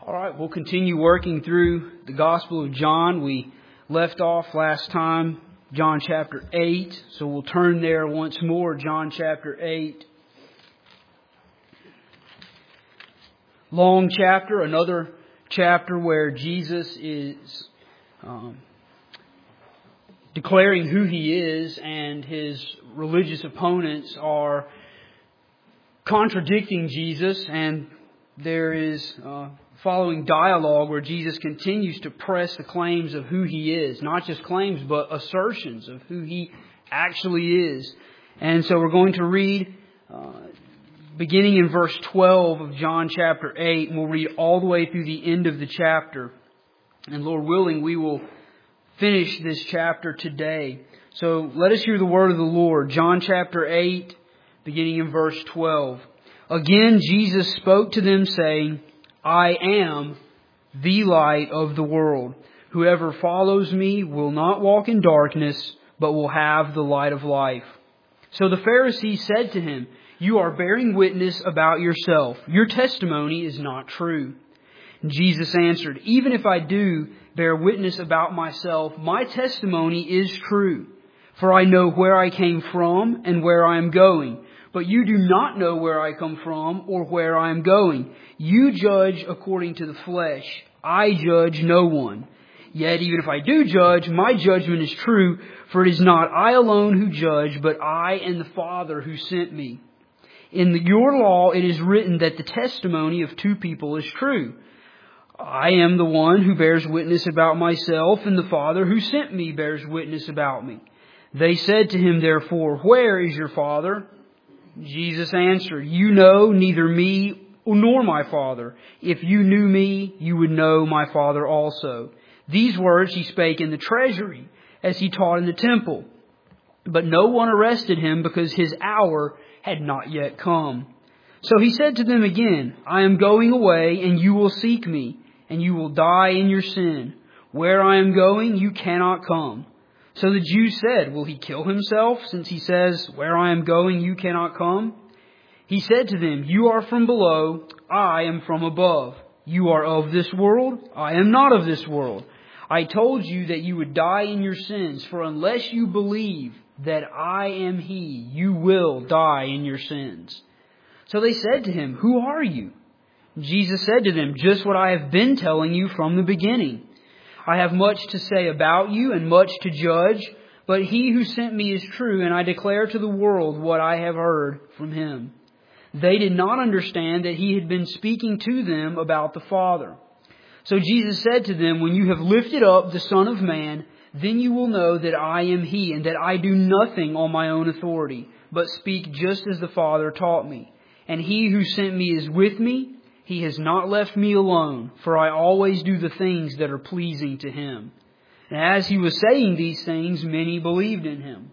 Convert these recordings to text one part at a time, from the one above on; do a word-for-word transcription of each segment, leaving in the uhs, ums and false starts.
All right, we'll continue working through the Gospel of John. We left off last time, John chapter eight, so we'll turn there once more, John chapter eight. Long chapter, another chapter where Jesus is um, declaring who He is, and His religious opponents are contradicting Jesus, and there is uh, following dialogue where Jesus continues to press the claims of who He is. Not just claims, but assertions of who He actually is. And so we're going to read uh, beginning in verse twelve of John chapter eight, and we'll read all the way through the end of the chapter. And Lord willing, we will finish this chapter today. So let us hear the word of the Lord. John chapter eight, beginning in verse twelve. Again, Jesus spoke to them, saying, I am the light of the world. Whoever follows me will not walk in darkness, but will have the light of life. So the Pharisees said to Him, You are bearing witness about yourself. Your testimony is not true. And Jesus answered, Even if I do bear witness about myself, my testimony is true. For I know where I came from and where I am going. But you do not know where I come from or where I am going. You judge according to the flesh. I judge no one. Yet even if I do judge, my judgment is true, for it is not I alone who judge, but I and the Father who sent me. In the, your law it is written that the testimony of two people is true. I am the one who bears witness about myself, and the Father who sent me bears witness about me. They said to Him, therefore, Where is your Father? Jesus answered, You know neither me nor my Father. If you knew me, you would know my Father also. These words He spake in the treasury, as He taught in the temple. But no one arrested Him, because His hour had not yet come. So He said to them again, I am going away, and you will seek me, and you will die in your sin. Where I am going, you cannot come. So the Jews said, Will He kill Himself, since He says, Where I am going, you cannot come? He said to them, You are from below, I am from above. You are of this world, I am not of this world. I told you that you would die in your sins, for unless you believe that I am He, you will die in your sins. So they said to Him, Who are you? Jesus said to them, Just what I have been telling you from the beginning. I have much to say about you and much to judge, but He who sent me is true, and I declare to the world what I have heard from Him. They did not understand that He had been speaking to them about the Father. So Jesus said to them, When you have lifted up the Son of Man, then you will know that I am He, and that I do nothing on my own authority, but speak just as the Father taught me. And He who sent me is with me. He has not left me alone, for I always do the things that are pleasing to Him. And as He was saying these things, many believed in Him.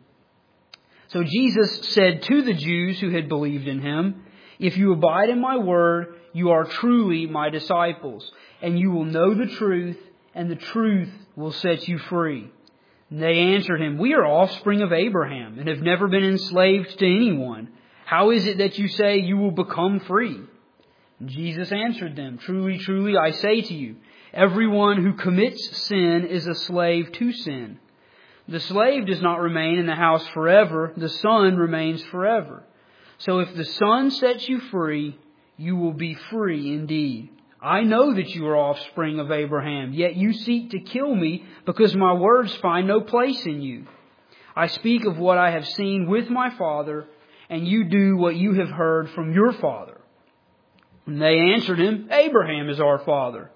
So Jesus said to the Jews who had believed in Him, If you abide in my word, you are truly my disciples, and you will know the truth, and the truth will set you free. And they answered Him, We are offspring of Abraham, and have never been enslaved to anyone. How is it that you say you will become free? Jesus answered them, Truly, truly, I say to you, everyone who commits sin is a slave to sin. The slave does not remain in the house forever. The Son remains forever. So if the Son sets you free, you will be free indeed. I know that you are offspring of Abraham, yet you seek to kill me because my words find no place in you. I speak of what I have seen with my Father, and you do what you have heard from your father. And they answered Him, Abraham is our father.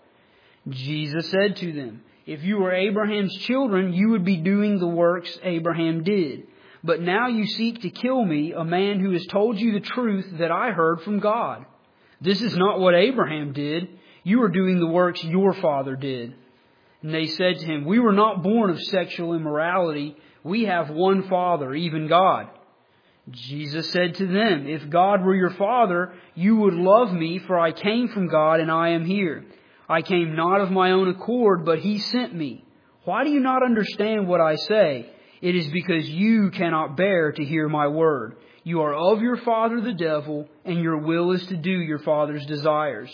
Jesus said to them, If you were Abraham's children, you would be doing the works Abraham did. But now you seek to kill me, a man who has told you the truth that I heard from God. This is not what Abraham did. You are doing the works your father did. And they said to Him, We were not born of sexual immorality. We have one Father, even God. Jesus said to them, If God were your Father, you would love me, for I came from God and I am here. I came not of my own accord, but He sent me. Why do you not understand what I say? It is because you cannot bear to hear my word. You are of your father the devil, and your will is to do your father's desires.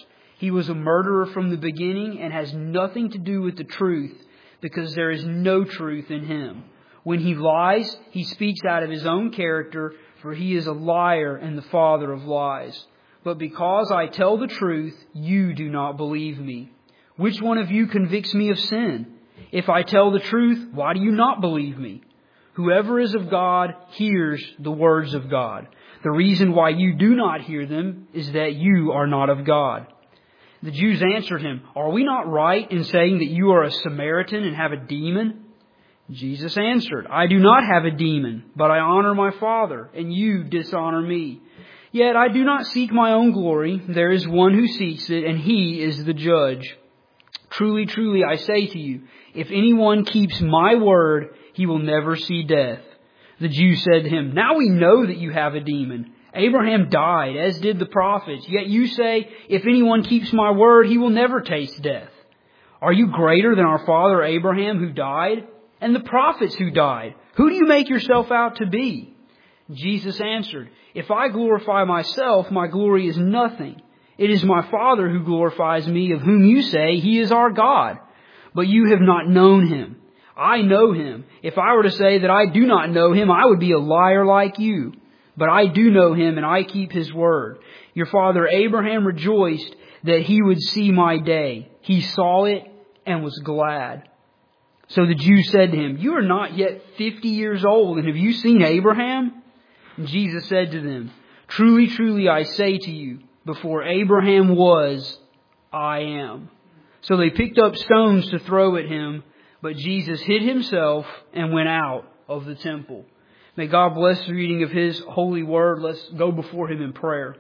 He was a murderer from the beginning and has nothing to do with the truth, because there is no truth in him. When he lies, he speaks out of his own character, for he is a liar and the father of lies. But because I tell the truth, you do not believe me. Which one of you convicts me of sin? If I tell the truth, why do you not believe me? Whoever is of God hears the words of God. The reason why you do not hear them is that you are not of God. The Jews answered him, Are we not right in saying that you are a Samaritan and have a demon? Jesus answered, I do not have a demon, but I honor my Father, and you dishonor me. Yet I do not seek my own glory. There is one who seeks it, and he is the judge. Truly, truly, I say to you, if anyone keeps my word, he will never see death. The Jews said to him, Now we know that you have a demon. Abraham died, as did the prophets. Yet you say, if anyone keeps my word, he will never taste death. Are you greater than our father Abraham, who died? And the prophets who died? Who do you make yourself out to be? Jesus answered, If I glorify myself, my glory is nothing. It is my Father who glorifies me, of whom you say he is our God. But you have not known him. I know him. If I were to say that I do not know him, I would be a liar like you. But I do know him, and I keep his word. Your father Abraham rejoiced that he would see my day. He saw it and was glad. So the Jews said to him, You are not yet fifty years old, and have you seen Abraham? And Jesus said to them, Truly, truly, I say to you, before Abraham was, I am. So they picked up stones to throw at him, but Jesus hid himself and went out of the temple. May God bless the reading of His holy word. Let's go before Him in prayer.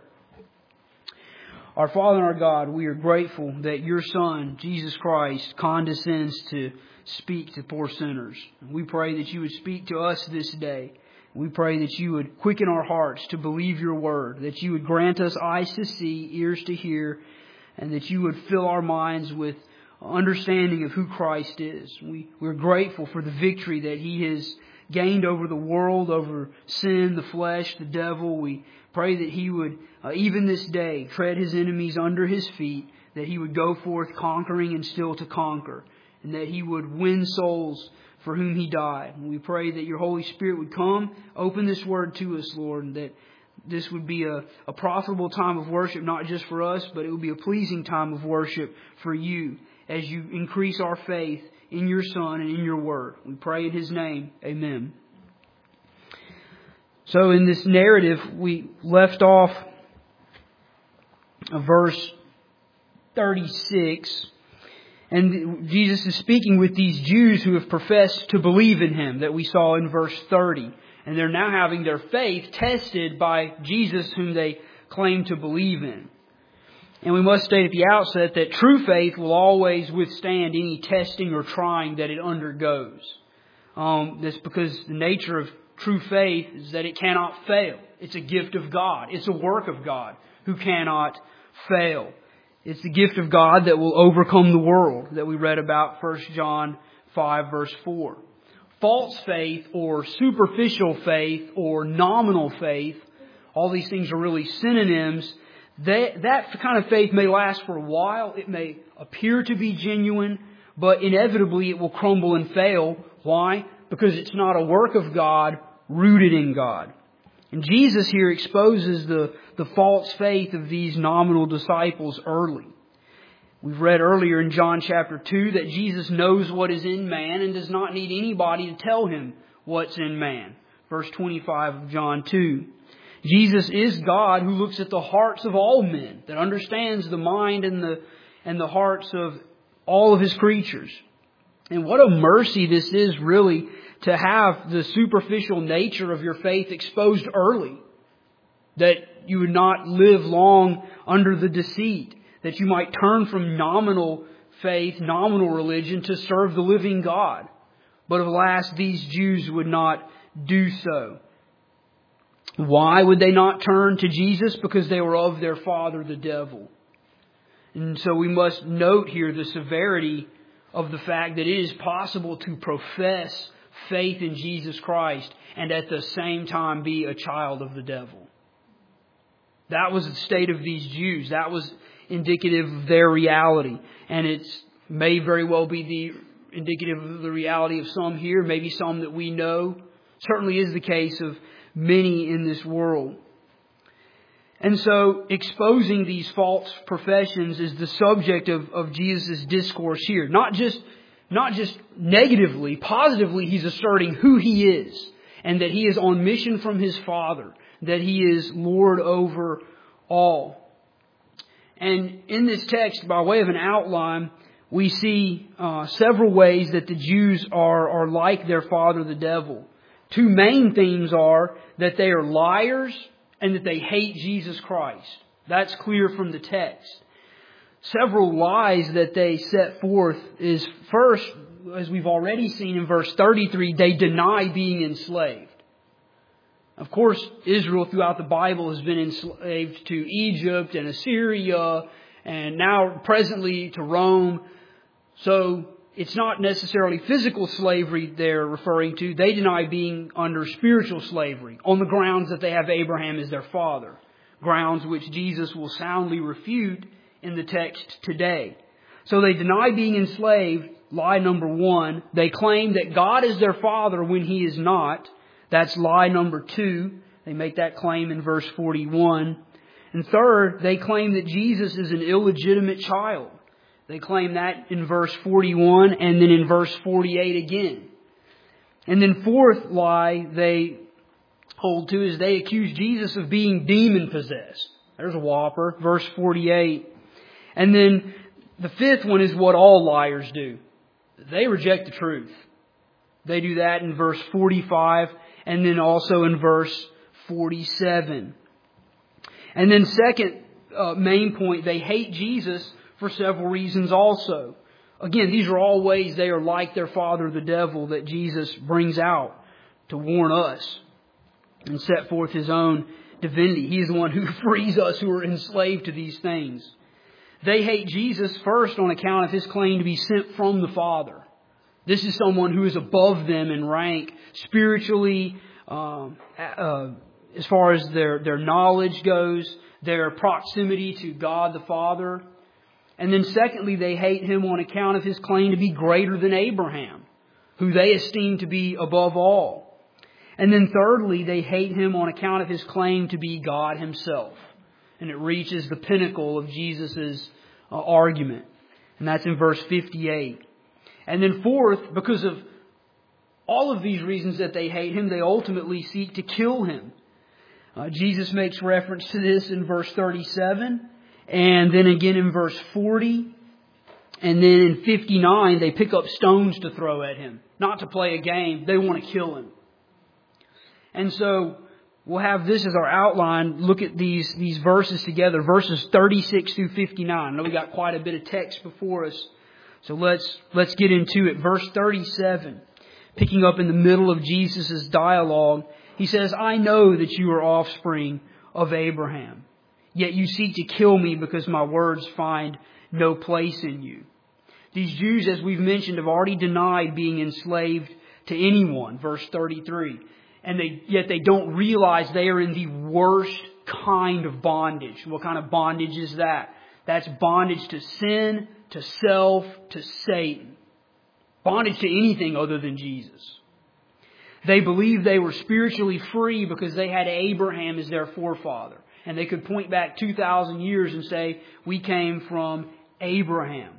Our Father and our God, we are grateful that Your Son, Jesus Christ, condescends to speak to poor sinners. We pray that You would speak to us this day. We pray that You would quicken our hearts to believe Your word, that You would grant us eyes to see, ears to hear, and that You would fill our minds with understanding of who Christ is. We, we're grateful for the victory that He has gained over the world, over sin, the flesh, the devil. We pray that He would, uh, even this day, tread His enemies under His feet, that He would go forth conquering and still to conquer, and that He would win souls for whom He died. And we pray that Your Holy Spirit would come, open this word to us, Lord, and that this would be a, a profitable time of worship, not just for us, but it would be a pleasing time of worship for You as You increase our faith in Your Son and in Your Word. We pray in His name. Amen. So in this narrative, we left off verse thirty-six. And Jesus is speaking with these Jews who have professed to believe in Him that we saw in verse thirty. And they're now having their faith tested by Jesus whom they claim to believe in. And we must state at the outset that true faith will always withstand any testing or trying that it undergoes. Um, that's because the nature of true faith is that it cannot fail. It's a gift of God. It's a work of God who cannot fail. It's the gift of God that will overcome the world that we read about First John five verse four. False faith or superficial faith or nominal faith, all these things are really synonyms. That, that kind of faith may last for a while. It may appear to be genuine, but inevitably it will crumble and fail. Why? Because it's not a work of God rooted in God. And Jesus here exposes the, the false faith of these nominal disciples early. We've read earlier in John chapter two that Jesus knows what is in man and does not need anybody to tell Him what's in man. Verse twenty-five of John two. Jesus is God who looks at the hearts of all men, that understands the mind and the and the hearts of all of His creatures. And what a mercy this is really to have the superficial nature of your faith exposed early. That you would not live long under the deceit. That you might turn from nominal faith, nominal religion to serve the living God. But alas, these Jews would not do so. Why would they not turn to Jesus? Because they were of their father, the devil. And so we must note here the severity of the fact that it is possible to profess faith in Jesus Christ and at the same time be a child of the devil. That was the state of these Jews. That was indicative of their reality. And it's may very well be the indicative of the reality of some here, maybe some that we know. Certainly is the case of many in this world. And so exposing these false professions is the subject of, of Jesus' discourse here. Not just, not just negatively, positively he's asserting who he is and that he is on mission from his Father, that he is Lord over all. And in this text, by way of an outline, we see uh, several ways that the Jews are, are like their father, the devil. Two main themes are that they are liars and that they hate Jesus Christ. That's clear from the text. Several lies that they set forth is, first, as we've already seen in verse thirty-three, they deny being enslaved. Of course, Israel throughout the Bible has been enslaved to Egypt and Assyria and now presently to Rome. So it's not necessarily physical slavery they're referring to. They deny being under spiritual slavery on the grounds that they have Abraham as their father. Grounds which Jesus will soundly refute in the text today. So they deny being enslaved, lie number one. They claim that God is their father when He is not. That's lie number two. They make that claim in verse forty-one. And third, they claim that Jesus is an illegitimate child. They claim that in verse forty-one and then in verse forty-eight again. And then fourth lie they hold to is they accuse Jesus of being demon-possessed. There's a whopper, verse forty-eight. And then the fifth one is what all liars do. They reject the truth. They do that in verse forty-five and then also in verse forty-seven. And then second uh, main point, they hate Jesus for several reasons also. Again, these are all ways they are like their father, the devil, that Jesus brings out to warn us and set forth His own divinity. He is the one who frees us who are enslaved to these things. They hate Jesus first on account of His claim to be sent from the Father. This is someone who is above them in rank, spiritually, um, uh, as far as their, their knowledge goes, their proximity to God the Father. And then secondly, they hate Him on account of His claim to be greater than Abraham, who they esteem to be above all. And then thirdly, they hate Him on account of His claim to be God Himself. And it reaches the pinnacle of Jesus' uh, argument. And that's in verse fifty-eight. And then fourth, because of all of these reasons that they hate Him, they ultimately seek to kill Him. Uh, Jesus makes reference to this in verse thirty-seven. And then again in verse forty. And then in fifty-nine, they pick up stones to throw at Him. Not to play a game. They want to kill Him. And so we'll have this as our outline. Look at these, these verses together. Verses thirty-six through fifty-nine. I know we got quite a bit of text before us. So let's, let's get into it. Verse thirty-seven. Picking up in the middle of Jesus' dialogue. He says, I know that you are offspring of Abraham. Yet you seek to kill me because my words find no place in you. These Jews, as we've mentioned, have already denied being enslaved to anyone. Verse thirty-three. And they, yet they don't realize they are in the worst kind of bondage. What kind of bondage is that? That's bondage to sin, to self, to Satan. Bondage to anything other than Jesus. They believed they were spiritually free because they had Abraham as their forefather. And they could point back two thousand years and say, we came from Abraham.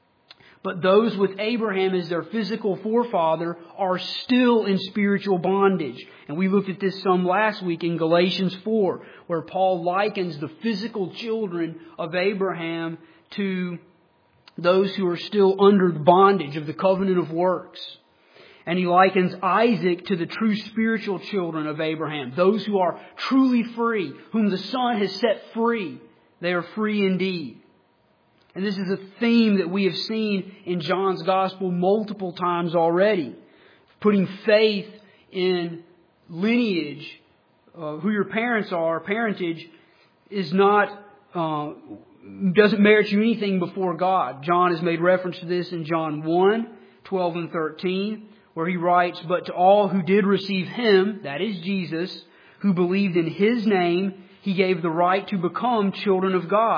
But those with Abraham as their physical forefather are still in spiritual bondage. And we looked at this some last week in Galatians four, where Paul likens the physical children of Abraham to those who are still under the bondage of the covenant of works. And he likens Isaac to the true spiritual children of Abraham, those who are truly free, whom the Son has set free. They are free indeed. And this is a theme that we have seen in John's Gospel multiple times already. Putting faith in lineage, uh, who your parents are, parentage, is not, uh, doesn't merit you anything before God. John has made reference to this in John one, twelve and thirteen, where he writes, but to all who did receive Him, that is Jesus, who believed in His name, He gave the right to become children of God.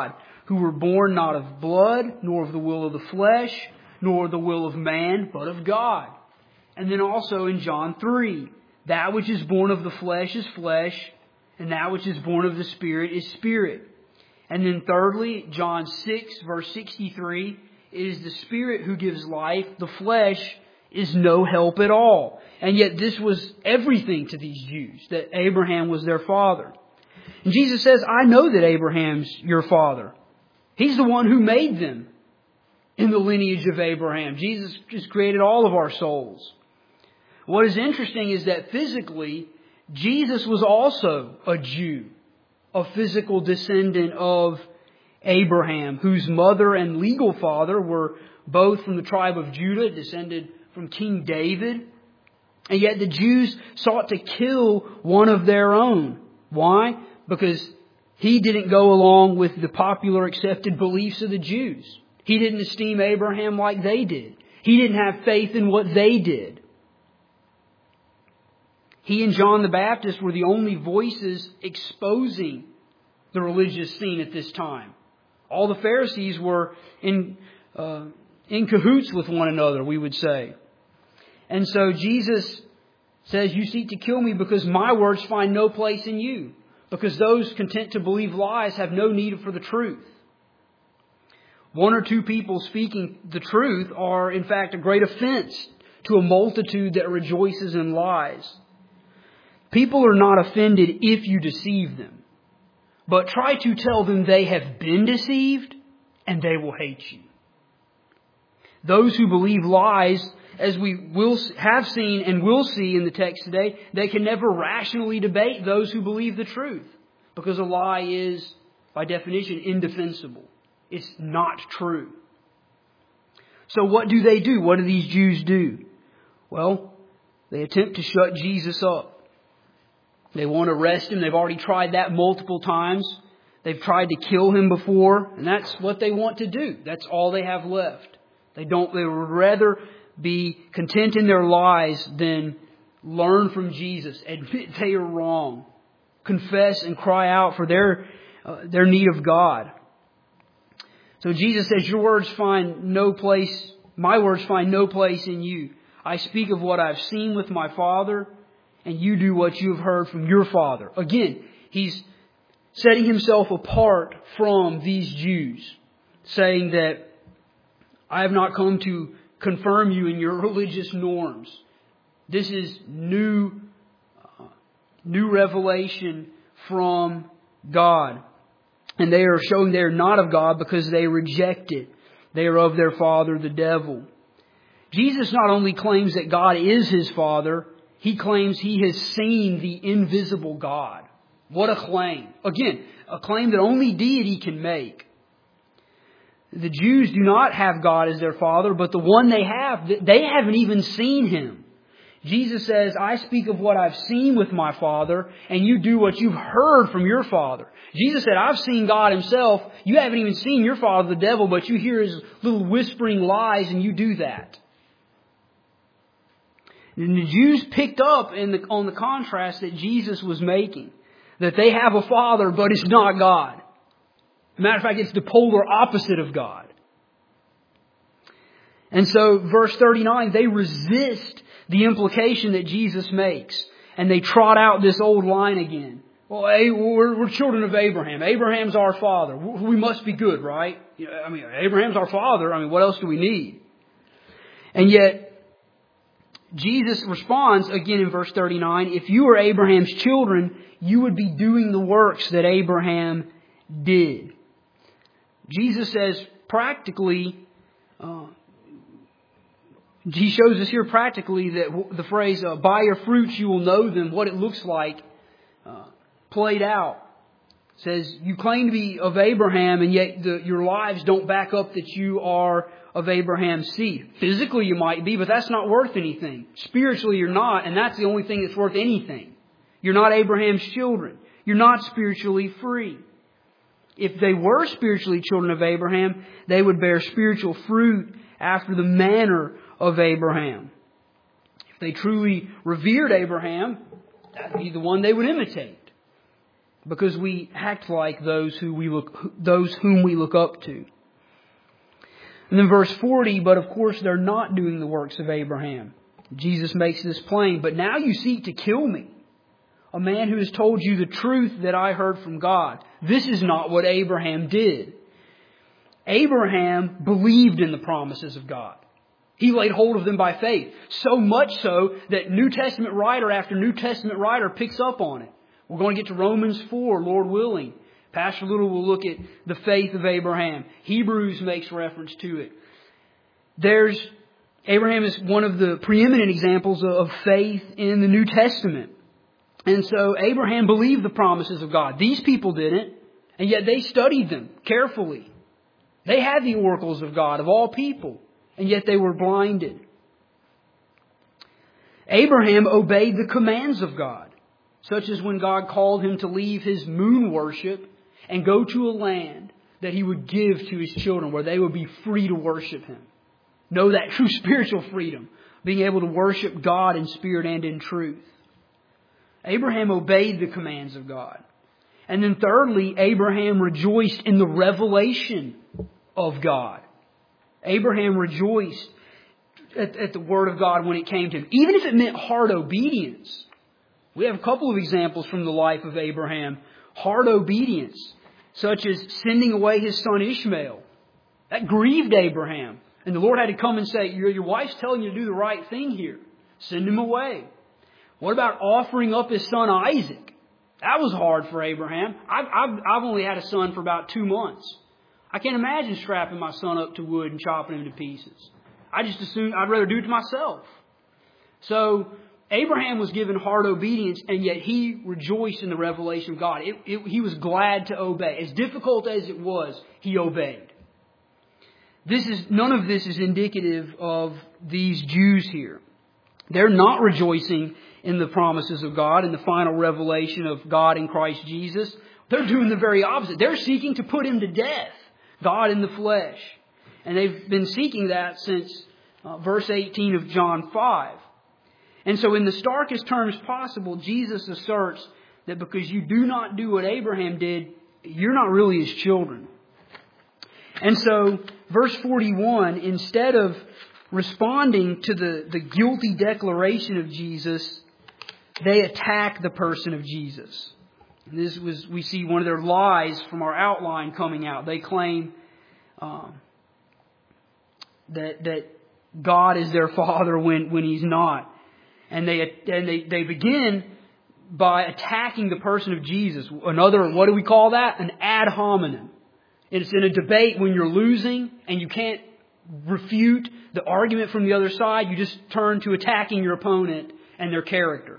who were born not of blood, nor of the will of the flesh, nor the will of man, but of God. And then also in John three, that which is born of the flesh is flesh, and that which is born of the Spirit is spirit. And then thirdly, John six, verse sixty-three, it is the Spirit who gives life. The flesh is no help at all. And yet this was everything to these Jews, that Abraham was their father. And Jesus says, I know that Abraham's your father. He's the one who made them in the lineage of Abraham. Jesus just created all of our souls. What is interesting is that physically, Jesus was also a Jew, a physical descendant of Abraham, whose mother and legal father were both from the tribe of Judah, descended from King David. And yet the Jews sought to kill one of their own. Why? Because he didn't go along with the popular accepted beliefs of the Jews. He didn't esteem Abraham like they did. He didn't have faith in what they did. He and John the Baptist were the only voices exposing the religious scene at this time. All the Pharisees were in uh, in cahoots with one another, we would say. And so Jesus says, you seek to kill me because my words find no place in you. Because those content to believe lies have no need for the truth. One or two people speaking the truth are, in fact, a great offense to a multitude that rejoices in lies. People are not offended if you deceive them. But try to tell them they have been deceived, and they will hate you. Those who believe lies, as we will have seen and will see in the text today, they can never rationally debate those who believe the truth. Because a lie is, by definition, indefensible. It's not true. So what do they do? What do these Jews do? Well, they attempt to shut Jesus up. They want to arrest Him. They've already tried that multiple times. They've tried to kill Him before. And that's what they want to do. That's all they have left. They don't, they would rather be content in their lies than learn from Jesus, admit they are wrong, confess and cry out for their uh, their need of God. So Jesus says, your words find no place, my words find no place in you. I speak of what I've seen with my Father, and you do what you have heard from your father. Again, He's setting Himself apart from these Jews, saying that I have not come to confirm you in your religious norms. This is new, uh, new revelation from God. And they are showing they are not of God because they reject it. They are of their father, the devil. Jesus not only claims that God is His Father, He claims He has seen the invisible God. What a claim. Again, a claim that only deity can make. The Jews do not have God as their Father, but the one they have, they haven't even seen Him. Jesus says, I speak of what I've seen with my Father, and you do what you've heard from your father. Jesus said, I've seen God Himself. You haven't even seen your father, the devil, but you hear his little whispering lies, and you do that. And the Jews picked up in the, on the contrast that Jesus was making. That they have a Father, but it's not God. Matter of fact, it's the polar opposite of God. And so, verse thirty-nine, they resist the implication that Jesus makes. And they trot out this old line again. Well, hey, we're, we're children of Abraham. Abraham's our father. We must be good, right? I mean, Abraham's our father. I mean, what else do we need? And yet, Jesus responds again in verse thirty-nine, if you were Abraham's children, you would be doing the works that Abraham did. Jesus says practically, uh, He shows us here practically that the phrase, uh, by your fruits you will know them, what it looks like, uh, played out. It says, you claim to be of Abraham, and yet the, your lives don't back up that you are of Abraham's seed. Physically you might be, but that's not worth anything. Spiritually you're not, and that's the only thing that's worth anything. You're not Abraham's children. You're not spiritually free. If they were spiritually children of Abraham, they would bear spiritual fruit after the manner of Abraham. If they truly revered Abraham, that would be the one they would imitate. because we act like those who we look, those whom we look up to. And then verse forty, but of course they're not doing the works of Abraham. Jesus makes this plain. But now you seek to kill me, a man who has told you the truth that I heard from God. This is not what Abraham did. Abraham believed in the promises of God. He laid hold of them by faith. So much so that New Testament writer after New Testament writer picks up on it. We're going to get to Romans four, Lord willing. Pastor Little will look at the faith of Abraham. Hebrews makes reference to it. There's Abraham is one of the preeminent examples of faith in the New Testament. And so Abraham believed the promises of God. These people didn't, and yet they studied them carefully. They had the oracles of God, of all people, and yet they were blinded. Abraham obeyed the commands of God, such as when God called him to leave his moon worship and go to a land that he would give to his children, where they would be free to worship him. Know that true spiritual freedom, being able to worship God in spirit and in truth. Abraham obeyed the commands of God. And then thirdly, Abraham rejoiced in the revelation of God. Abraham rejoiced at, at the Word of God when it came to him, even if it meant hard obedience. We have a couple of examples from the life of Abraham. Hard obedience, such as sending away his son Ishmael. That grieved Abraham. And the Lord had to come and say, your, your wife's telling you to do the right thing here. Send him away. What about offering up his son Isaac? That was hard for Abraham. I've, I've, I've only had a son for about two months. I can't imagine strapping my son up to wood and chopping him to pieces. I just assume I'd rather do it to myself. So Abraham was given hard obedience, and yet he rejoiced in the revelation of God. It, it, he was glad to obey. As difficult as it was, he obeyed. This is none of this is indicative of these Jews here. They're not rejoicing in the promises of God and the final revelation of God in Christ Jesus. They're doing the very opposite. They're seeking to put him to death, God in the flesh. And they've been seeking that since uh, verse eighteen of John five. And so in the starkest terms possible, Jesus asserts that because you do not do what Abraham did, you're not really his children. And so verse forty-one, instead of responding to the, the guilty declaration of Jesus, they attack the person of Jesus. And this was, we see one of their lies from our outline coming out. They claim um, that that God is their Father when, when He's not. And they and they, they begin by attacking the person of Jesus. Another, what do we call that? An ad hominem. It's in a debate when you're losing and you can't refute the argument from the other side. You just turn to attacking your opponent and their character.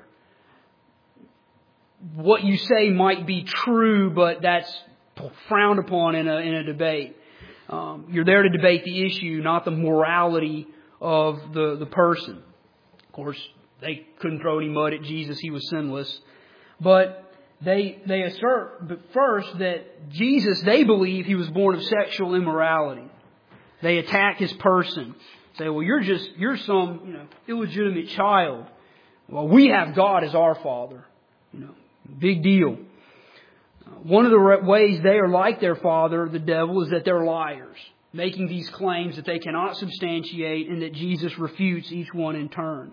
What you say might be true, but that's frowned upon in a in a debate. Um, you're there to debate the issue, not the morality of the, the person. Of course, they couldn't throw any mud at Jesus. He was sinless. But they they assert but first that Jesus, they believe he was born of sexual immorality. They attack his person. Say, well, you're just, you're some, you know, illegitimate child. Well, we have God as our Father. You know, big deal. One of the ways they are like their father, the devil, is that they're liars, making these claims that they cannot substantiate and that Jesus refutes each one in turn.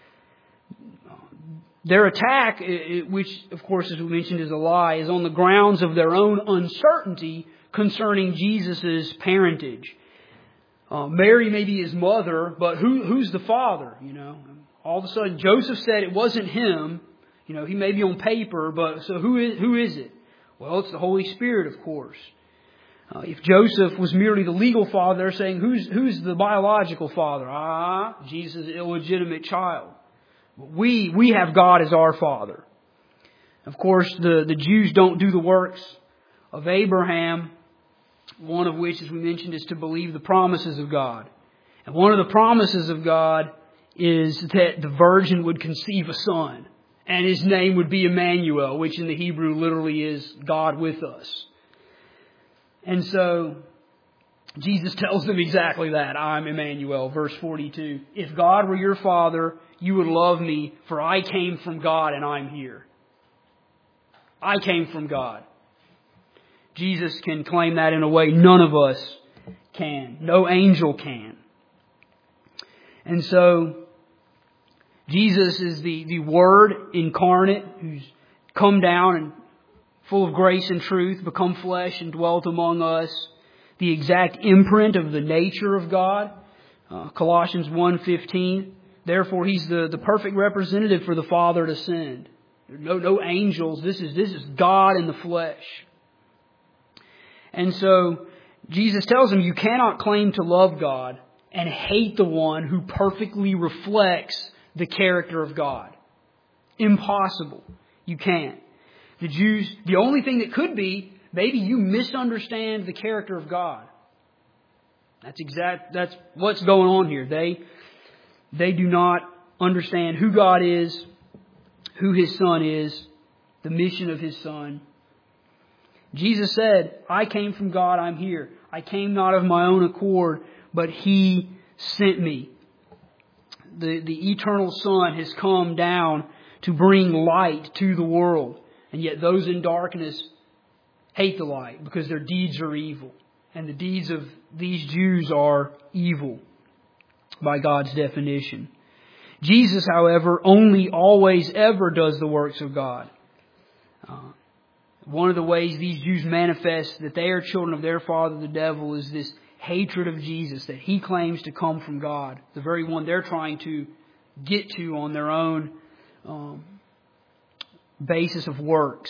Their attack, which of course as we mentioned is a lie, is on the grounds of their own uncertainty concerning Jesus' parentage. Uh, Mary may be his mother, but who, who's the father? You know, all of a sudden Joseph said it wasn't him. You know, he may be on paper, but so who is who is it? Well, it's the Holy Spirit, of course. Uh, if Joseph was merely the legal father, they're saying, who's who's the biological father? Ah, Jesus is an illegitimate child. We we have God as our Father. Of course, the, the Jews don't do the works of Abraham, one of which, as we mentioned, is to believe the promises of God. And one of the promises of God is that the virgin would conceive a son. And his name would be Emmanuel, which in the Hebrew literally is God with us. And so Jesus tells them exactly that. I'm Emmanuel, verse forty-two. If God were your Father, you would love me, for I came from God and I'm here. I came from God. Jesus can claim that in a way none of us can. No angel can. And so, Jesus is the, the Word incarnate who's come down and full of grace and truth, become flesh and dwelt among us. The exact imprint of the nature of God. Uh, Colossians one fifteen. Therefore, He's the, the perfect representative for the Father to send. No, no angels. This is, this is God in the flesh. And so, Jesus tells him, you cannot claim to love God and hate the one who perfectly reflects the character of God. Impossible. You can't. The Jews, the only thing that could be, maybe you misunderstand the character of God. That's exact, that's what's going on here. They, they do not understand who God is, who His Son is, the mission of His Son. Jesus said, I came from God, I'm here. I came not of my own accord, but He sent me. The, the eternal Son has come down to bring light to the world. And yet those in darkness hate the light because their deeds are evil. And the deeds of these Jews are evil by God's definition. Jesus, however, only always ever does the works of God. Uh, one of the ways these Jews manifest that they are children of their father, the devil, is this hatred of Jesus that He claims to come from God. The very one they're trying to get to on their own um, basis of works.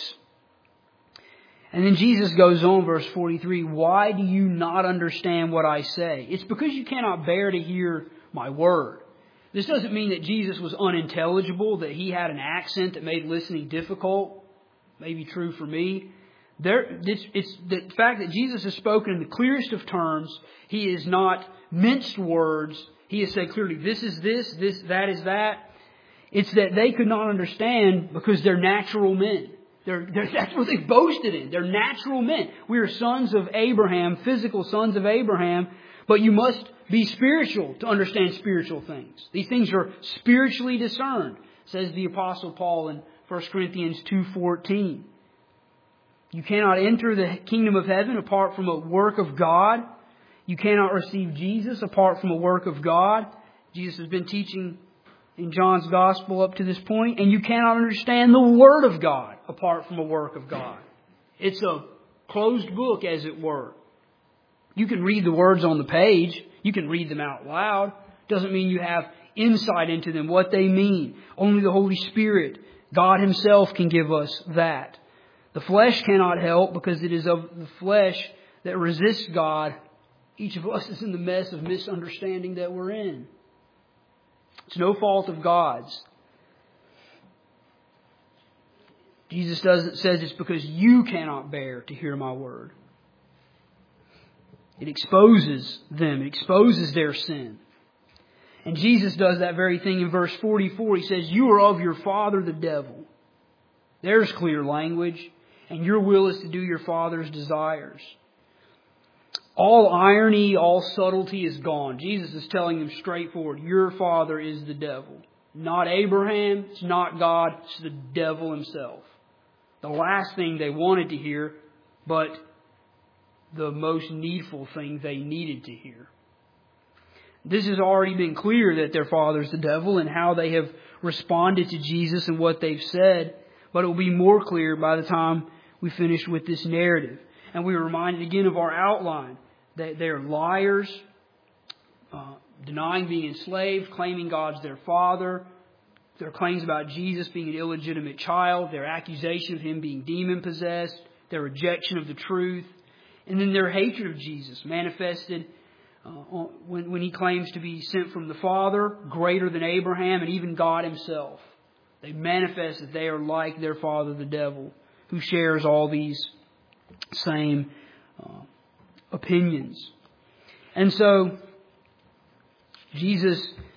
And then Jesus goes on, verse forty-three, why do you not understand what I say? It's because you cannot bear to hear my word. This doesn't mean that Jesus was unintelligible, that He had an accent that made listening difficult. Maybe true for me. There, it's, it's the fact that Jesus has spoken in the clearest of terms. He is not minced words. He has said clearly, this is this, this, that is that. It's that they could not understand because they're natural men. They're, they're, that's what they boasted in. They're natural men. We are sons of Abraham, physical sons of Abraham, but you must be spiritual to understand spiritual things. These things are spiritually discerned, says the Apostle Paul in First Corinthians two fourteen. You cannot enter the kingdom of heaven apart from a work of God. You cannot receive Jesus apart from a work of God. Jesus has been teaching in John's Gospel up to this point. And you cannot understand the Word of God apart from a work of God. It's a closed book, as it were. You can read the words on the page. You can read them out loud. Doesn't mean you have insight into them, what they mean. Only the Holy Spirit, God Himself, can give us that. The flesh cannot help because it is of the flesh that resists God. Each of us is in the mess of misunderstanding that we're in. It's no fault of God's. Jesus does, says it's because you cannot bear to hear my word. It exposes them. It exposes their sin. And Jesus does that very thing in verse forty-four. He says, you are of your father the devil. There's clear language. And your will is to do your father's desires. All irony, all subtlety is gone. Jesus is telling them straightforward, your father is the devil. Not Abraham, it's not God, it's the devil himself. The last thing they wanted to hear, but the most needful thing they needed to hear. This has already been clear that their father's the devil and how they have responded to Jesus and what they've said. But it will be more clear by the time we finish with this narrative. And we are reminded again of our outline. That they're liars, uh, denying being enslaved, claiming God's their father. Their claims about Jesus being an illegitimate child. Their accusation of Him being demon-possessed. Their rejection of the truth. And then their hatred of Jesus manifested uh, when, when He claims to be sent from the Father, greater than Abraham and even God Himself. They manifest that they are like their father, the devil, who shares all these same uh, opinions. And so, Jesus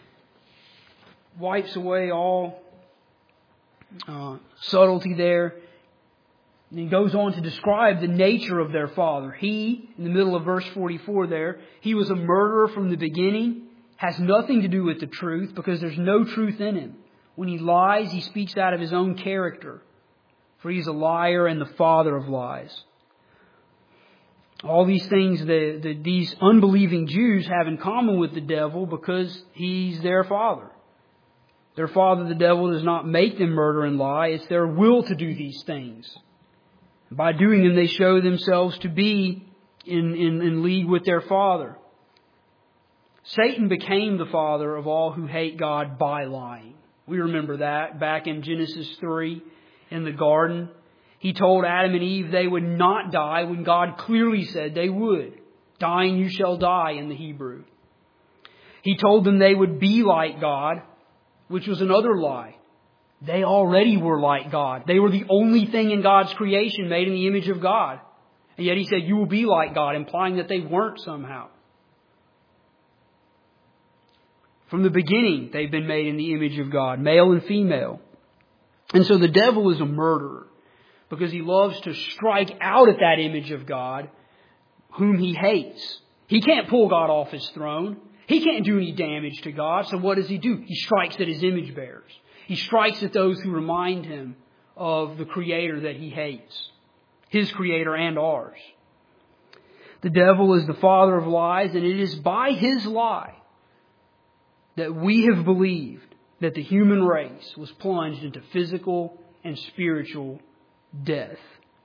wipes away all uh, subtlety there. And he goes on to describe the nature of their father. He, in the middle of verse forty-four there, he was a murderer from the beginning, has nothing to do with the truth because there's no truth in him. When he lies, he speaks out of his own character. for he's a liar and the father of lies. All these things that, that these unbelieving Jews have in common with the devil because he's their father. Their father, the devil, does not make them murder and lie. It's their will to do these things. By doing them, they show themselves to be in, in, in league with their father. Satan became the father of all who hate God by lying. We remember that back in Genesis three in the garden. He told Adam and Eve they would not die when God clearly said they would. Dying you shall die in the Hebrew. He told them they would be like God, which was another lie. They already were like God. They were the only thing in God's creation made in the image of God. And yet He said, you will be like God, implying that they weren't somehow. From the beginning, they've been made in the image of God, male and female. And so the devil is a murderer because he loves to strike out at that image of God whom he hates. He can't pull God off His throne. He can't do any damage to God. So what does he do? He strikes at His image bearers. He strikes at those who remind him of the Creator that he hates. His Creator and ours. The devil is the father of lies, and it is by his lie that we have believed that the human race was plunged into physical and spiritual death.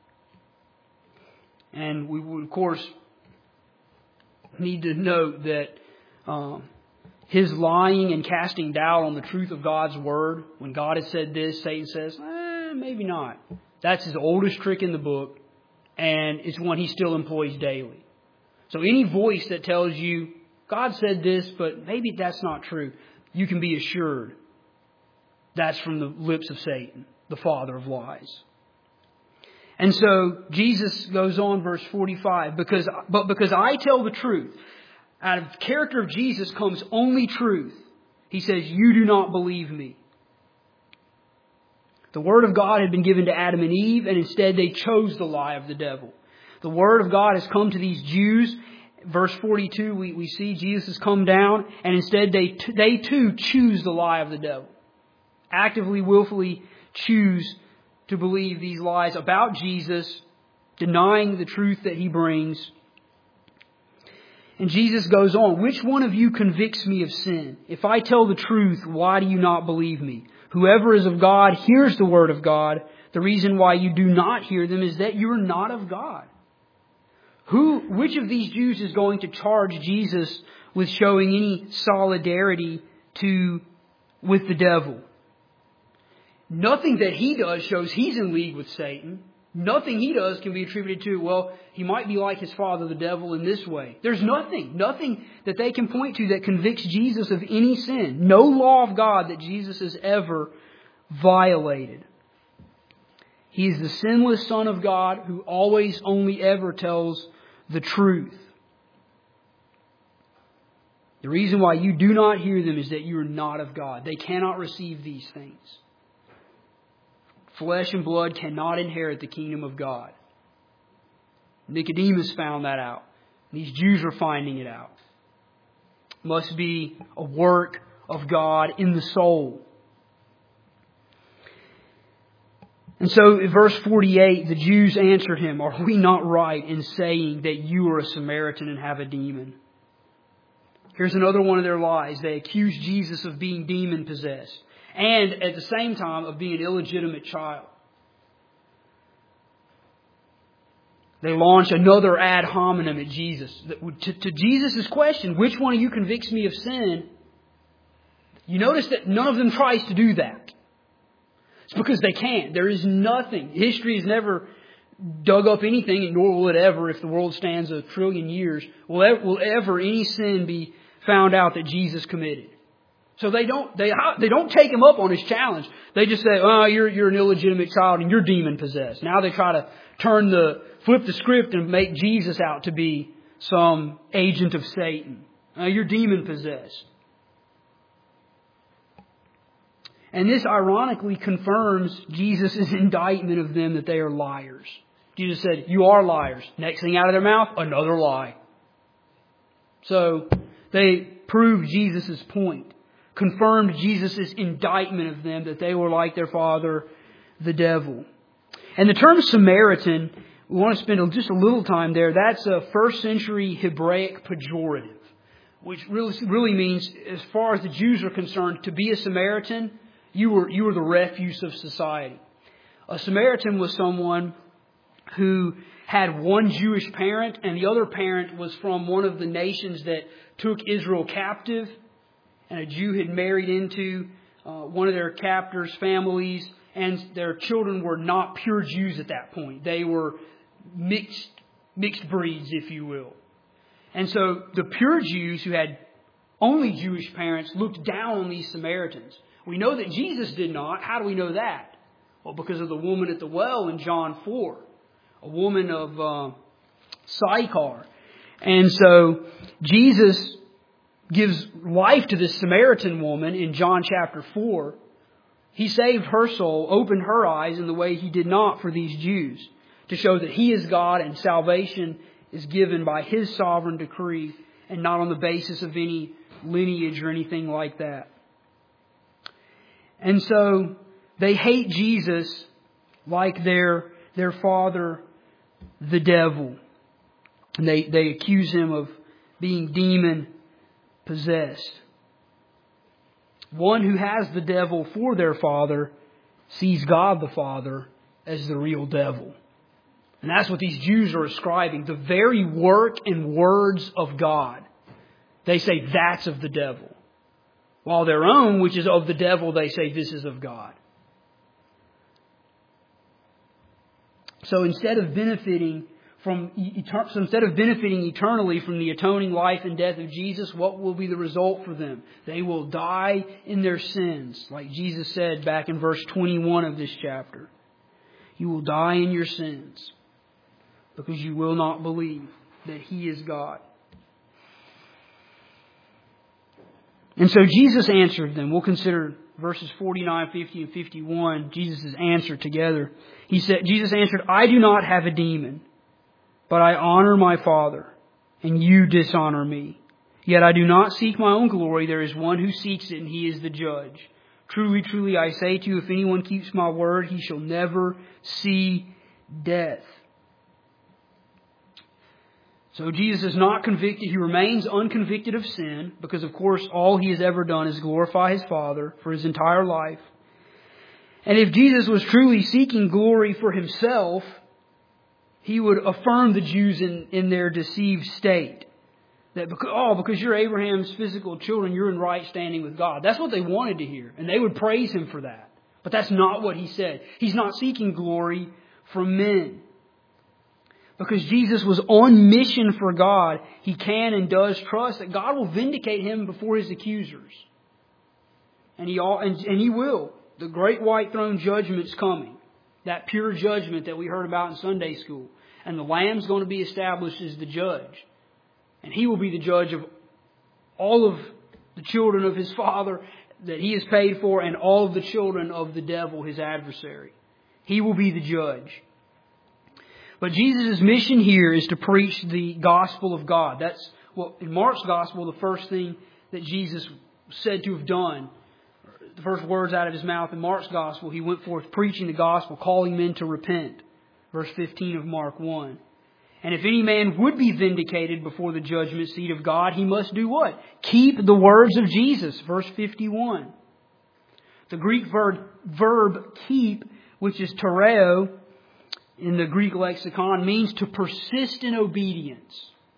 And we would, of course, need to note that um, his lying and casting doubt on the truth of God's Word, when God has said this, Satan says, eh, maybe not. That's his oldest trick in the book, and it's one he still employs daily. So any voice that tells you, God said this, but maybe that's not true, you can be assured that's from the lips of Satan, the father of lies. And so Jesus goes on, verse forty-five, because but because I tell the truth, out of the character of Jesus comes only truth. He says, you do not believe me. The Word of God had been given to Adam and Eve, and instead they chose the lie of the devil. The Word of God has come to these Jews. Verse forty-two, we, we see Jesus has come down, and instead they, t- they too choose the lie of the devil. Actively, willfully choose to believe these lies about Jesus, denying the truth that He brings. And Jesus goes on, which one of you convicts me of sin? If I tell the truth, why do you not believe me? Whoever is of God hears the word of God. The reason why you do not hear them is that you are not of God. Who, which of these Jews is going to charge Jesus with showing any solidarity to, with the devil? Nothing that he does shows he's in league with Satan. Nothing he does can be attributed to, well, he might be like his father, the devil, in this way. There's nothing, nothing that they can point to that convicts Jesus of any sin. No law of God that Jesus has ever violated. He is the sinless Son of God who always, only ever tells the truth. The reason why you do not hear them is that you are not of God. They cannot receive these things. Flesh and blood cannot inherit the kingdom of God. Nicodemus found that out. These Jews are finding it out. It must be a work of God in the soul. And so in verse forty-eight, the Jews answered him, are we not right in saying that you are a Samaritan and have a demon? Here's another one of their lies. They accuse Jesus of being demon-possessed. And at the same time of being an illegitimate child. They launch another ad hominem at Jesus. To, to Jesus' question, which one of you convicts me of sin? You notice that none of them tries to do that. It's because they can't. There is nothing. History has never dug up anything, and nor will it ever, if the world stands a trillion years, will ever, will ever any sin be found out that Jesus committed. So they don't they they don't take him up on his challenge. They just say, "Oh, you're you're an illegitimate child and you're demon possessed." Now they try to turn the flip the script and make Jesus out to be some agent of Satan. Uh, you're demon possessed. And this ironically confirms Jesus' indictment of them that they are liars. Jesus said, "You are liars." Next thing out of their mouth, another lie. So they proved Jesus' point. Confirmed Jesus' indictment of them that they were like their father, the devil. And the term Samaritan, we want to spend just a little time there. That's a first century Hebraic pejorative, which really, really means, as far as the Jews are concerned, to be a Samaritan, you were, you were the refuse of society. A Samaritan was someone who had one Jewish parent, and the other parent was from one of the nations that took Israel captive, and a Jew had married into uh, one of their captors' families, and their children were not pure Jews at that point. They were mixed mixed breeds, if you will. And so the pure Jews who had only Jewish parents looked down on these Samaritans. We know that Jesus did not. How do we know that? Well, because of the woman at the well in John four. A woman of uh, Sychar. And so Jesus gives life to this Samaritan woman in John chapter four. He saved her soul, opened her eyes in the way He did not for these Jews, to show that He is God and salvation is given by His sovereign decree and not on the basis of any lineage or anything like that. And so they hate Jesus like their, their father, the devil. And they, they accuse Him of being demon possessed. One who has the devil for their father sees God the Father as the real devil. And that's what these Jews are ascribing. The very work and words of God. They say that's of the devil. While their own, which is of the devil, they say this is of God. So instead of benefiting from so instead of benefiting eternally from the atoning life and death of Jesus, what will be the result for them? They will die in their sins, like Jesus said back in verse twenty-one of this chapter. You will die in your sins because you will not believe that He is God. And so Jesus answered them. We'll consider verses forty-nine, fifty, and fifty-one, Jesus' answer together. He said, Jesus answered, I do not have a demon, but I honor my Father, and you dishonor me. Yet I do not seek my own glory. There is one who seeks it, and He is the judge. Truly, truly, I say to you, if anyone keeps my word, he shall never see death. So Jesus is not convicted. He remains unconvicted of sin because, of course, all He has ever done is glorify His Father for His entire life. And if Jesus was truly seeking glory for Himself, He would affirm the Jews in, in their deceived state. That because, oh, because you're Abraham's physical children, you're in right standing with God. That's what they wanted to hear. And they would praise Him for that. But that's not what He said. He's not seeking glory from men. Because Jesus was on mission for God, He can and does trust that God will vindicate Him before His accusers. And He all, and, and He will. The great white throne judgment's coming. That pure judgment that we heard about in Sunday school. And the Lamb's going to be established as the judge. And He will be the judge of all of the children of His Father that He has paid for and all of the children of the devil, His adversary. He will be the judge. But Jesus' mission here is to preach the gospel of God. That's what, in Mark's gospel, the first thing that Jesus said to have done, the first words out of His mouth in Mark's gospel, He went forth preaching the gospel, calling men to repent. Verse fifteen of Mark one. And if any man would be vindicated before the judgment seat of God, he must do what? Keep the words of Jesus. Verse fifty-one. The Greek verb, verb keep, which is tereo, in the Greek lexicon, means to persist in obedience.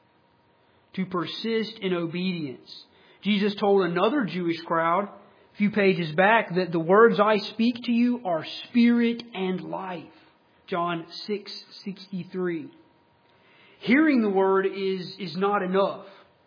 To persist in obedience. Jesus told another Jewish crowd a few pages back that the words I speak to you are spirit and life. John six sixty-three. Hearing the word is, is not enough.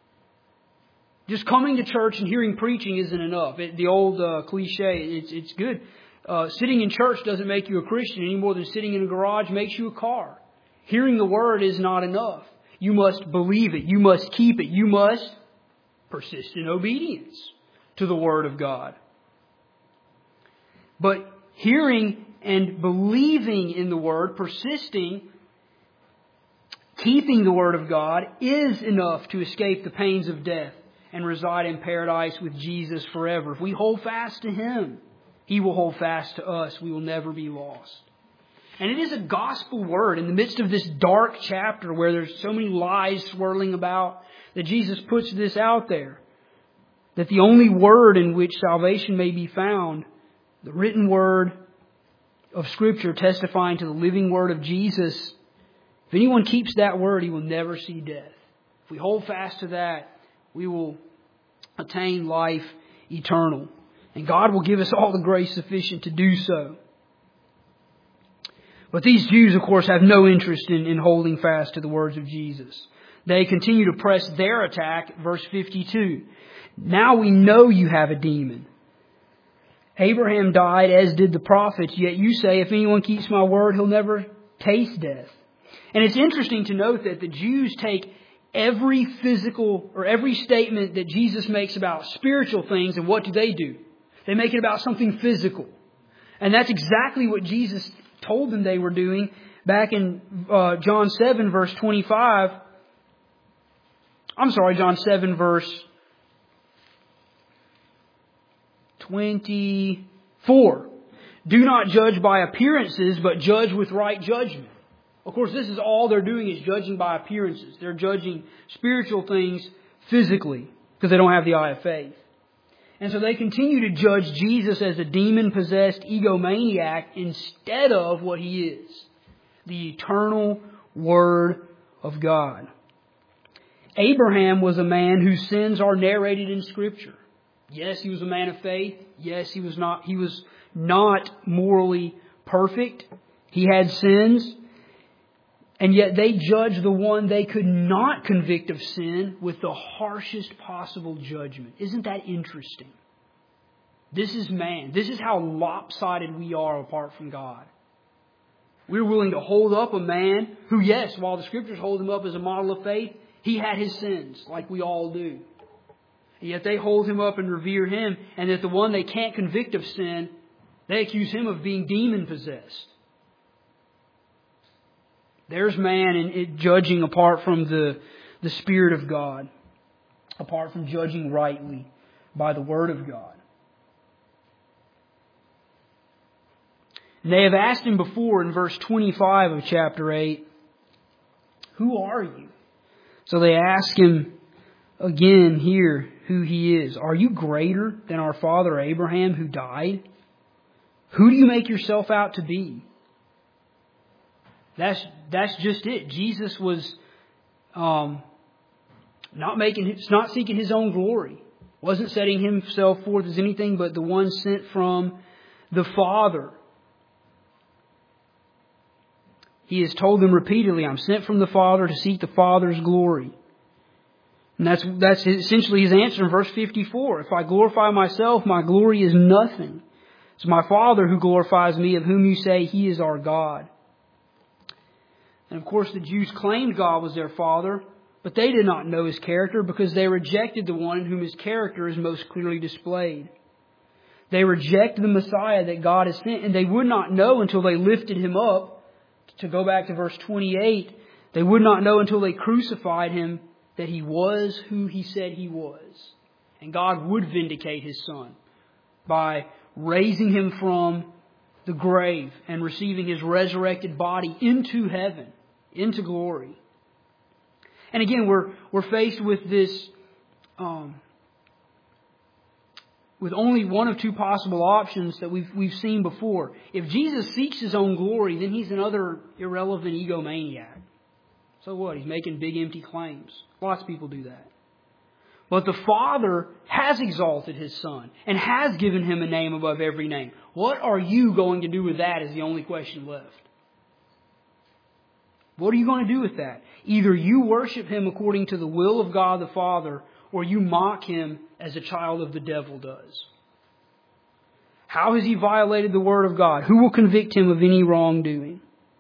Just coming to church and hearing preaching isn't enough. It, the old uh, cliche, it's, it's good. Uh, sitting in church doesn't make you a Christian any more than sitting in a garage makes you a car. Hearing the word is not enough. You must believe it. You must keep it. You must persist in obedience to the word of God. But hearing and believing in the word, persisting, keeping the word of God is enough to escape the pains of death and reside in paradise with Jesus forever. If we hold fast to Him, He will hold fast to us. We will never be lost. And it is a gospel word in the midst of this dark chapter where there's so many lies swirling about, that Jesus puts this out there. That the only word in which salvation may be found, the written word of Scripture testifying to the living word of Jesus, if anyone keeps that word, he will never see death. If we hold fast to that, we will attain life eternal. And God will give us all the grace sufficient to do so. But these Jews, of course, have no interest in, in holding fast to the words of Jesus. They continue to press their attack, verse fifty-two. Now we know you have a demon. Abraham died, as did the prophets, yet you say, if anyone keeps my word, he'll never taste death. And it's interesting to note that the Jews take every physical or every statement that Jesus makes about spiritual things, and what do they do? They make it about something physical. And that's exactly what Jesus told them they were doing back in uh, John seven, verse twenty-five. I'm sorry, John seven, verse twenty-four. Do not judge by appearances, but judge with right judgment. Of course, this is all they're doing, is judging by appearances. They're judging spiritual things physically because they don't have the eye of faith. And so they continue to judge Jesus as a demon-possessed egomaniac instead of what He is, the eternal Word of God. Abraham was a man whose sins are narrated in Scripture. Yes, he was a man of faith. Yes, he was not, he was not morally perfect. He had sins. And yet they judged the one they could not convict of sin with the harshest possible judgment. Isn't that interesting? This is man. This is how lopsided we are apart from God. We're willing to hold up a man who, yes, while the Scriptures hold him up as a model of faith, he had his sins, like we all do. And yet they hold him up and revere him, and that the one they can't convict of sin, they accuse him of being demon-possessed. There's man in it judging apart from the, the Spirit of God, apart from judging rightly by the Word of God. And they have asked him before in verse twenty-five of chapter eight, who are you? So they ask him again here who he is. Are you greater than our father Abraham who died? Who do you make yourself out to be? That's that's just it. Jesus was um, not making, not seeking His own glory. Wasn't setting Himself forth as anything but the one sent from the Father. He has told them repeatedly, I'm sent from the Father to seek the Father's glory. And that's that's essentially His answer in verse fifty-four. If I glorify myself, my glory is nothing. It's my Father who glorifies me, of whom you say He is our God. And of course the Jews claimed God was their Father, but they did not know His character because they rejected the one in whom His character is most clearly displayed. They rejected the Messiah that God has sent, and they would not know until they lifted Him up. To go back to verse twenty-eight, they would not know until they crucified Him that He was who He said He was. And God would vindicate His Son by raising Him from the grave and receiving His resurrected body into heaven, into glory. And again, we're we're faced with this, um, with only one of two possible options that we've we've seen before. If Jesus seeks His own glory, then He's another irrelevant egomaniac. So what? He's making big empty claims. Lots of people do that. But the Father has exalted His Son and has given Him a name above every name. What are you going to do with that is the only question left. What are you going to do with that? Either you worship Him according to the will of God the Father, or you mock Him as a child of the devil does. How has He violated the Word of God? Who will convict Him of any wrongdoing?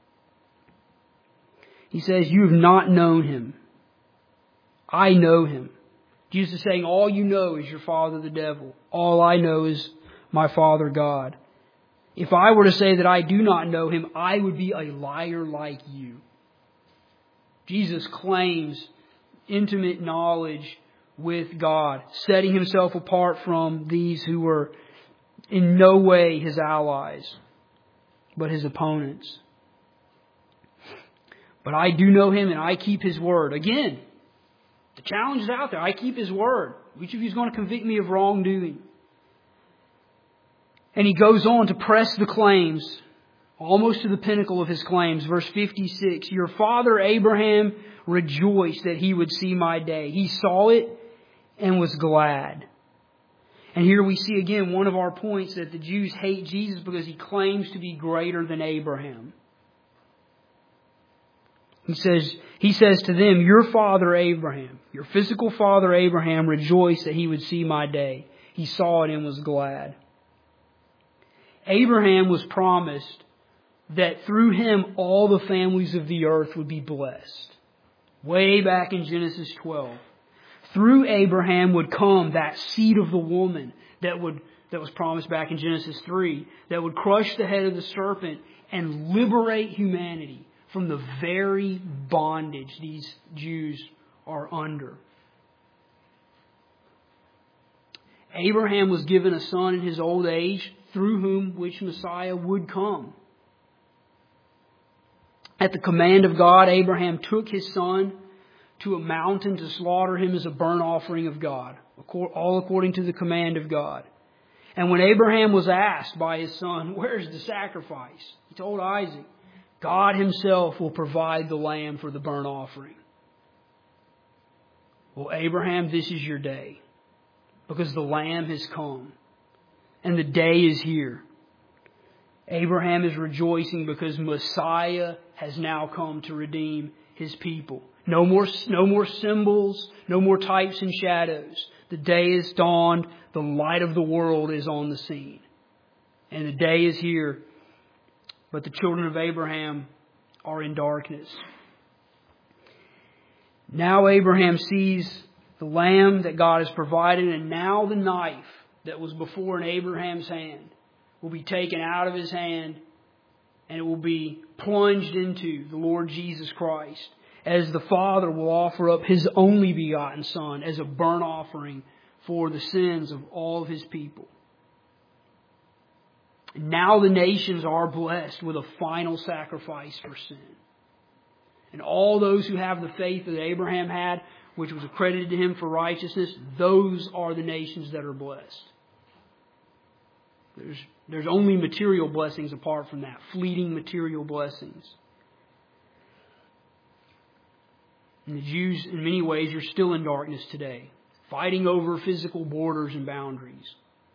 He says, you have not known Him. I know Him. Jesus is saying, all you know is your father the devil. All I know is my Father God. If I were to say that I do not know Him, I would be a liar like you. Jesus claims intimate knowledge with God, setting Himself apart from these who were in no way His allies, but His opponents. But I do know Him and I keep His word. Again, the challenge is out there. I keep His word. Which of you is going to convict me of wrongdoing? And he goes on to press the claims, almost to the pinnacle of his claims. Verse fifty-six, your father Abraham rejoiced that he would see my day. He saw it and was glad. And here we see again one of our points that the Jews hate Jesus because He claims to be greater than Abraham. He says, he says to them, your father Abraham, your physical father Abraham rejoiced that he would see my day. He saw it and was glad. Abraham was promised that through him all the families of the earth would be blessed. Way back in Genesis twelve. Through Abraham would come that seed of the woman that would that was promised back in Genesis three, that would crush the head of the serpent and liberate humanity from the very bondage these Jews are under. Abraham was given a son in his old age, through whom which Messiah would come. At the command of God, Abraham took his son to a mountain to slaughter him as a burnt offering of God, all according to the command of God. And when Abraham was asked by his son, where's the sacrifice? He told Isaac, God Himself will provide the lamb for the burnt offering. Well, Abraham, this is your day, because the lamb has come and the day is here. Abraham is rejoicing because Messiah has now come to redeem His people. No more, no more symbols, no more types and shadows. The day is dawned. The light of the world is on the scene. And the day is here. But the children of Abraham are in darkness. Now Abraham sees the lamb that God has provided, and now the knife that was before in Abraham's hand will be taken out of his hand, and it will be plunged into the Lord Jesus Christ, as the Father will offer up His only begotten Son as a burnt offering for the sins of all of His people. Now the nations are blessed with a final sacrifice for sin. And all those who have the faith that Abraham had, which was accredited to him for righteousness, those are the nations that are blessed. There's, there's only material blessings apart from that. Fleeting material blessings. And the Jews, in many ways, are still in darkness today, fighting over physical borders and boundaries,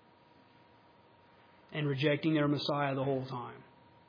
and rejecting their Messiah the whole time.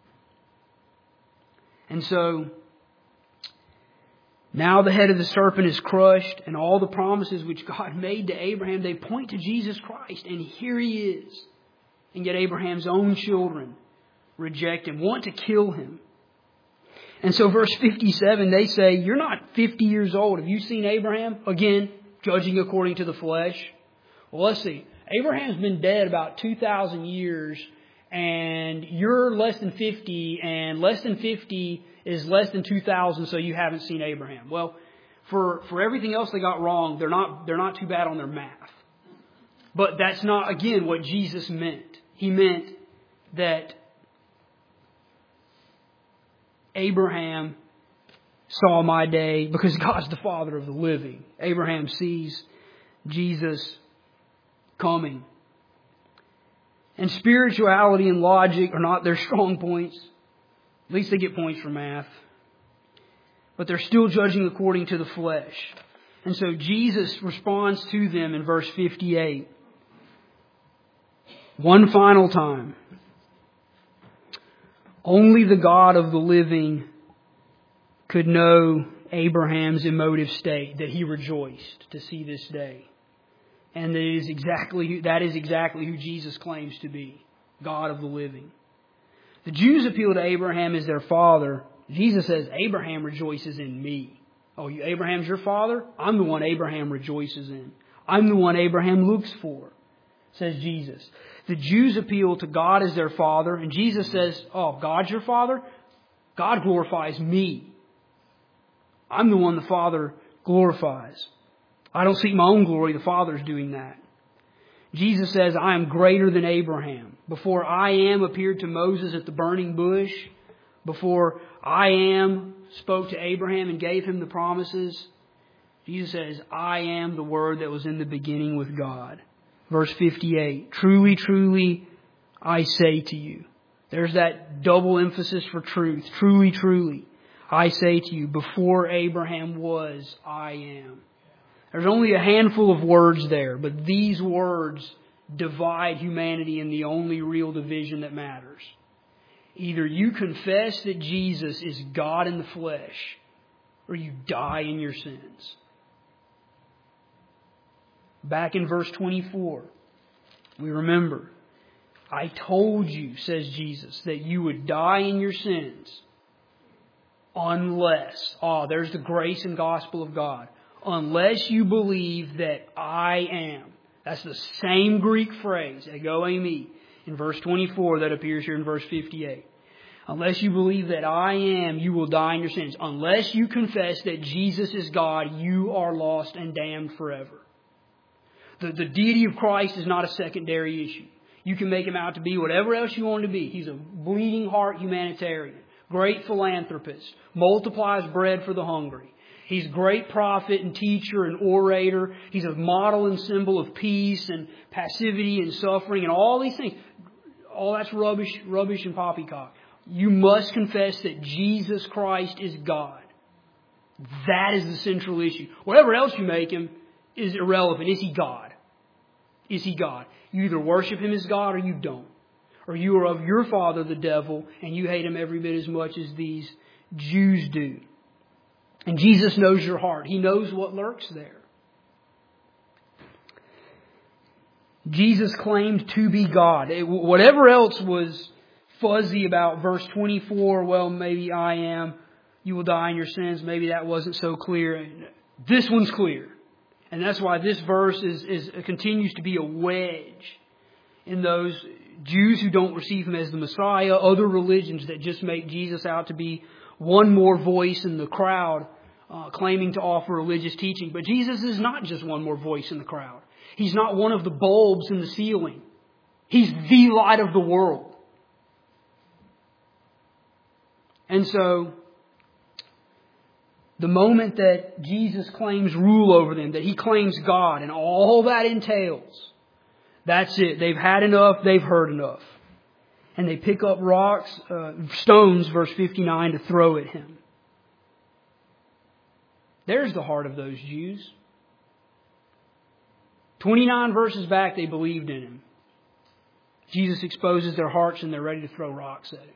And so, now the head of the serpent is crushed, and all the promises which God made to Abraham, they point to Jesus Christ, and here He is. And yet Abraham's own children reject Him, want to kill Him. And so verse fifty-seven, they say, you're not fifty years old. Have you seen Abraham? Again, judging according to the flesh. Well, let's see. Abraham's been dead about two thousand years, and you're less than fifty, and less than fifty is less than two thousand, so you haven't seen Abraham. Well, for, for everything else they got wrong, they're not, they're not too bad on their math. But that's not, again, what Jesus meant. He meant that Abraham saw my day because God's the Father of the living. Abraham sees Jesus coming. And spirituality and logic are not their strong points. At least they get points for math. But they're still judging according to the flesh. And so Jesus responds to them in verse fifty-eight. One final time. Only the God of the living could know Abraham's emotive state, that he rejoiced to see this day. And that is exactly, that is exactly who Jesus claims to be, God of the living. The Jews appeal to Abraham as their father. Jesus says, Abraham rejoices in me. Oh, you, Abraham's your father? I'm the one Abraham rejoices in. I'm the one Abraham looks for, says Jesus. The Jews appeal to God as their father, and Jesus says, oh, God's your father? God glorifies me. I'm the one the Father glorifies. I don't seek my own glory. The Father's doing that. Jesus says, I am greater than Abraham. Before I am appeared to Moses at the burning bush, before I am spoke to Abraham and gave him the promises? Jesus says, I am the Word that was in the beginning with God. Verse fifty-eight, truly, truly, I say to you. There's that double emphasis for truth. Truly, truly, I say to you, before Abraham was, I am. There's only a handful of words there, but these words divide humanity in the only real division that matters. Either you confess that Jesus is God in the flesh, or you die in your sins. Back in verse twenty-four, we remember, I told you, says Jesus, that you would die in your sins unless, ah, there's the grace and gospel of God, unless you believe that I am. That's the same Greek phrase, ego eimi, in verse twenty-four that appears here in verse fifty-eight. Unless you believe that I am, you will die in your sins. Unless you confess that Jesus is God, you are lost and damned forever. The, the deity of Christ is not a secondary issue. You can make Him out to be whatever else you want Him to be. He's a bleeding heart humanitarian, great philanthropist, multiplies bread for the hungry. He's a great prophet and teacher and orator. He's a model and symbol of peace and passivity and suffering and all these things. All that's rubbish, rubbish and poppycock. You must confess that Jesus Christ is God. That is the central issue. Whatever else you make Him is irrelevant. Is He God? Is He God? You either worship Him as God or you don't. Or you are of your father, the devil, and you hate Him every bit as much as these Jews do. And Jesus knows your heart. He knows what lurks there. Jesus claimed to be God. It, whatever else was fuzzy about verse twenty-four, well, maybe I am, you will die in your sins, maybe that wasn't so clear. This one's clear. And that's why this verse is, is continues to be a wedge in those Jews who don't receive Him as the Messiah, other religions that just make Jesus out to be one more voice in the crowd uh, claiming to offer religious teaching. But Jesus is not just one more voice in the crowd. He's not one of the bulbs in the ceiling. He's the light of the world. And so, the moment that Jesus claims rule over them, that He claims God and all that entails, that's it. They've had enough. They've heard enough. And they pick up rocks, uh, stones, verse fifty-nine, to throw at Him. There's the heart of those Jews. twenty-nine verses back, they believed in Him. Jesus exposes their hearts and they're ready to throw rocks at Him.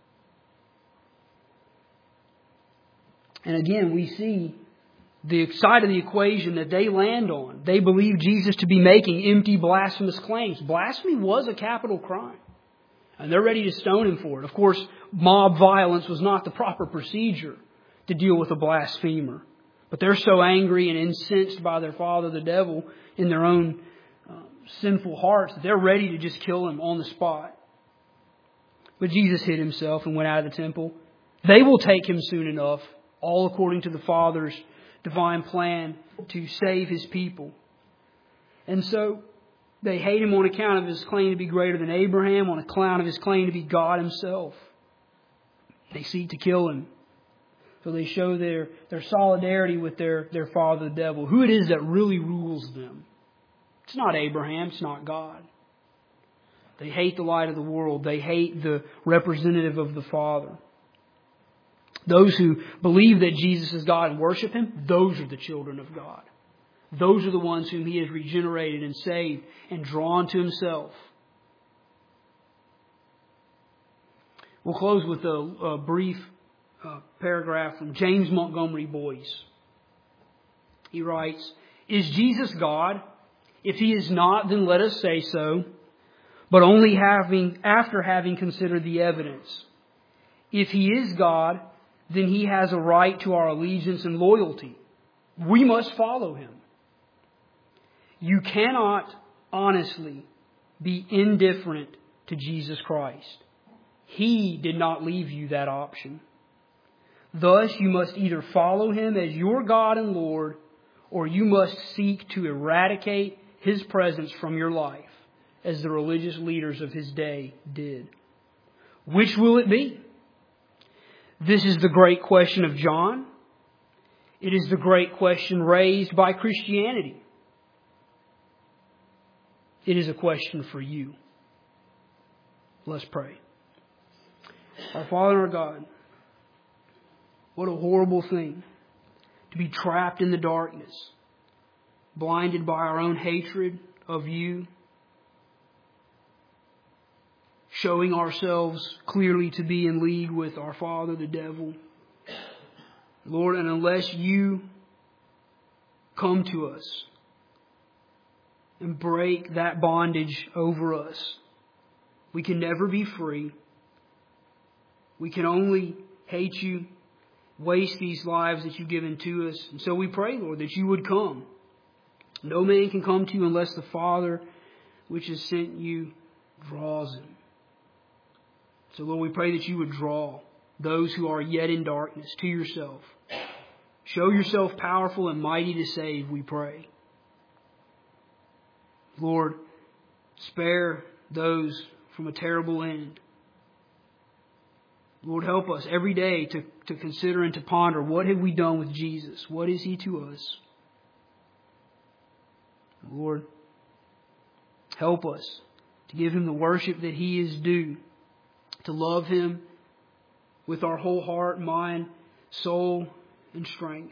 And again, we see the side of the equation that they land on. They believe Jesus to be making empty, blasphemous claims. Blasphemy was a capital crime. And they're ready to stone Him for it. Of course, mob violence was not the proper procedure to deal with a blasphemer. But they're so angry and incensed by their father, the devil, in their own uh, sinful hearts, that they're ready to just kill Him on the spot. But Jesus hid Himself and went out of the temple. They will take Him soon enough, all according to the Father's divine plan to save His people. And so they hate Him on account of His claim to be greater than Abraham, on account of His claim to be God Himself. They seek to kill Him. So they show their, their solidarity with their, their father, the devil, who it is that really rules them. It's not Abraham, it's not God. They hate the light of the world. They hate the representative of the Father. Those who believe that Jesus is God and worship Him, those are the children of God. Those are the ones whom He has regenerated and saved and drawn to Himself. We'll close with a, a brief uh, paragraph from James Montgomery Boyce. He writes, "Is Jesus God? If He is not, then let us say so, but only having after having considered the evidence. If He is God, then He has a right to our allegiance and loyalty. We must follow Him. You cannot honestly be indifferent to Jesus Christ. He did not leave you that option. Thus, you must either follow Him as your God and Lord, or you must seek to eradicate His presence from your life, as the religious leaders of His day did. Which will it be? This is the great question of John. It is the great question raised by Christianity. It is a question for you. Let's pray. Our Father, our God, what a horrible thing to be trapped in the darkness, blinded by our own hatred of you, showing ourselves clearly to be in league with our father, the devil. Lord, and unless you come to us and break that bondage over us, we can never be free. We can only hate you, waste these lives that you've given to us. And so we pray, Lord, that you would come. No man can come to you unless the Father which has sent you draws him. So, Lord, we pray that you would draw those who are yet in darkness to yourself. Show yourself powerful and mighty to save, we pray. Lord, spare those from a terrible end. Lord, help us every day to, to consider and to ponder, what have we done with Jesus? What is He to us? Lord, help us to give Him the worship that He is due, to love Him with our whole heart, mind, soul, and strength.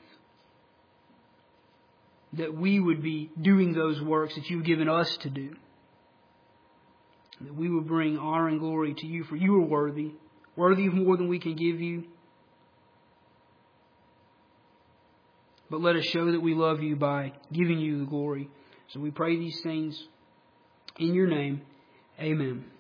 That we would be doing those works that you've given us to do. That we would bring honor and glory to you, for you are worthy. Worthy of more than we can give you. But let us show that we love you by giving you the glory. So we pray these things in your name. Amen.